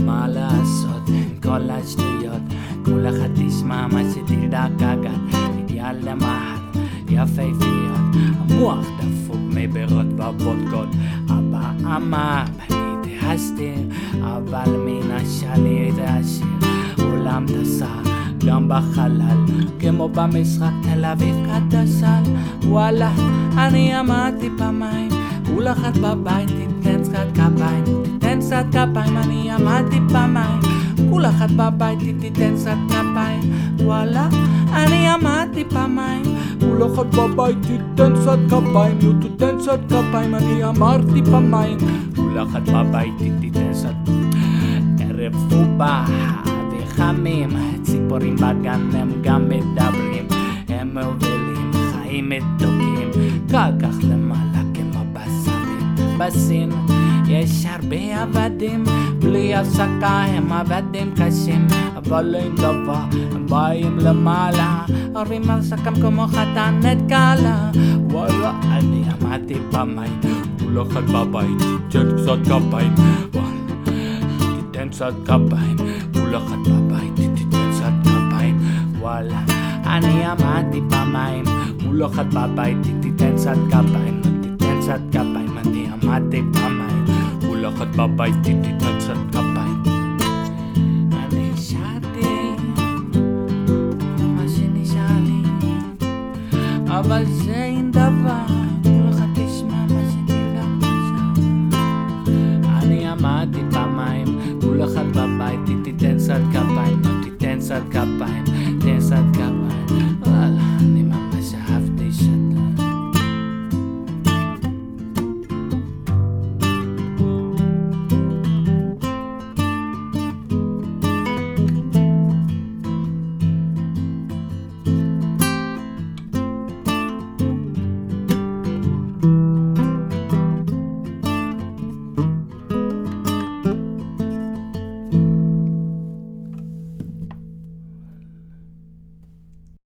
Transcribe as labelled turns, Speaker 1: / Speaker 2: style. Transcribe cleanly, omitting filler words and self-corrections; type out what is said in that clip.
Speaker 1: מה לעשות עם כל השטויות, כול אחד תשמע מה שתרדק אגד, אידיאל למחד, יפהפיות, המוח דפוק מבירות ובודקות, אבא אמר בניתי הסתיר, אבל מן השליט השיר, עולם דסה גם בחלל, כמו במשחק תל אביב כדסל, וואלה אני עמדתי פעמיים, כול אחד בבית תיתן קצת כפיים, תיתן קצת כפיים, אני עמדתי פעמיים, כול אחד בבית תיתן קצת כפיים, וואלה אני עמדתי פעמיים, כול אחד בבית תיתן קצת כפיים, לא תיתן קצת כפיים, אני אמרתי פעמיים, כול אחד בבית תיתן קצת. ערב פובח וחמים, ציפורים בגן הם גם מדברים, הם מובילים חיים מתוקים, כך למעלה כמו בסמים, בסין יש הרבה עבדים, בלי הפסקה הם עבדים קשים, אבל אין דבר, הם באים למעלה, עורבים הפסקם כמו חתנת קלה, וואלה אני עמדתי פעמיים, כול אחד בבית תיתן קצת כפיים, תיתן קצת כפיים, כול אחד בבית תיתן קצת כפיים, וואלה אני עמדתי פעמיים, כול אחד בבית תיתן קצת כפיים, תיתן קצת כפיים, אני עמדתי פעמיים, כול אחד בבית תיתן קצת כפיים. אני שרתי מה שנשאר לי, אבל זה אין דבר, כול אחד תשמע מה שתרדק עכשיו. אני עמדתי פעמיים, כול אחד בבית תיתן קצת כפיים, תיתן קצת כפיים,